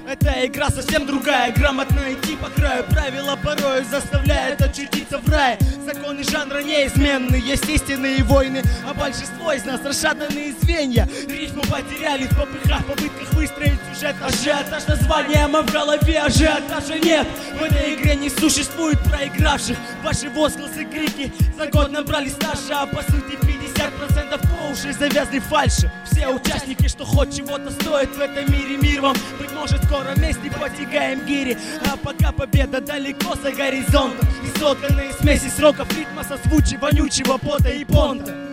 Эта игра совсем другая, грамотно идти по краю. Правила порой заставляют очутиться в рае. Законы жанра неизменны, есть истинные войны, а большинство из нас расшатанные звенья. Рифму потеряли в попытках выстроить сюжет. Ажиотаж названием, а в голове ажиотажа нет. В этой игре не существует проигравших. Ваши возгласы, крики за год набрали стажа, а по сути 50% по уши завязли фальши. Все участники, что хоть чего-то стоит в этом мире, мир вам, быть может, скоро вместе потягаем гири. А пока победа далеко за горизонтом, и сотганные смеси сроков, ритма созвучий, вонючего пота и понта.